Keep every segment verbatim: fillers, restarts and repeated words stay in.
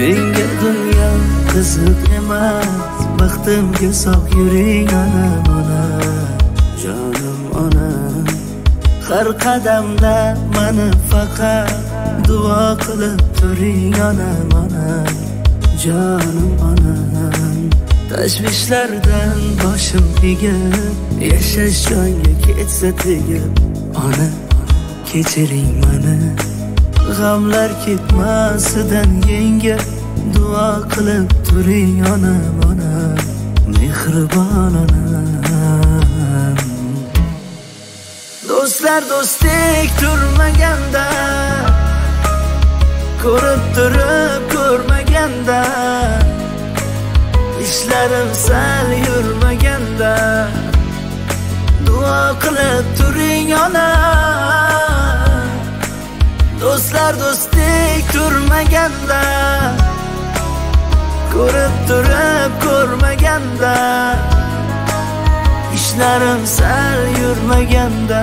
menga dunyo qiziq emas, baxtimga sog' yuring onam, onam, jonim onam. Har qadamda meni faqat duo qilib turing onam, onam, jonim onam. Tashvishlardan boshim egib, yashash jonga ketsa tegib, ona kechiring meni. G'amlar ketmasidan yengib, duo qilib turing onam, onam, mehribon onam. Do'stlar do'stdek turmaganda, ko'rib turib ko'rmaganda, ishlarim sal yurmaganda, duo qilib turing onam. Do'stlar do'stdek turmaganda, ko'rib turib ko'rmaganda, ishlarim sal yurmaganda,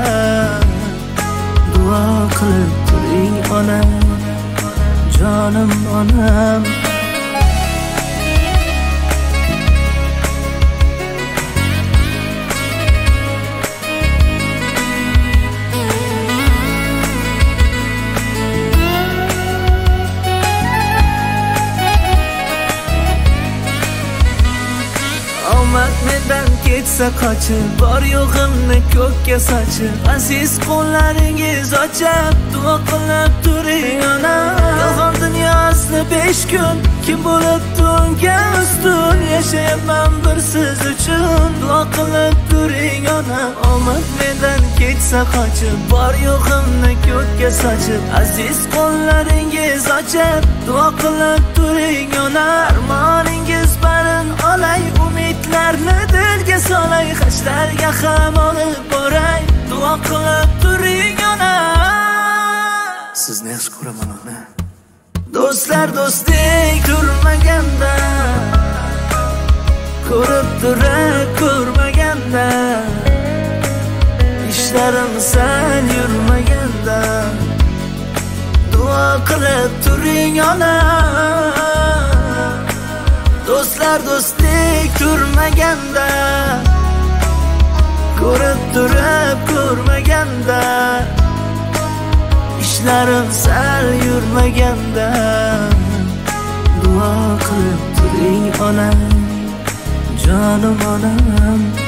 duo qilib turing onam, jonim onam. Omad mendan ketsa qochib, bor yo'g'imni ko'kka sochib, aziz qo'llaringiz ochib, duo qilib turing onam. Yolg'on dunyosini besh kun kim bo'libdi unga ustun, yashayapman bir siz uchun, duo qilib turing onam. Omad mendan ketsa qochib, bor yo'g'imni ko'kka sochib, aziz qo'llaringiz ochib, duo qilib turing onam. Armoningiz barin olay, umidlarni dilga solay, hashlarga ham olib boray, duo qilib turing onam. Sizni yaxshi ko'raman ona. Do'stlar do'stdek turmaganda, ko'rib turib ko'rmaganda, ishlarim sal yurmaganda, duo qilib turing onam. Do'stlar do'stdek turmaganda, ko'rib turib ko'rmaganda, ishlarim sal yurmaganda, duo qilib turing onam, jonim onam.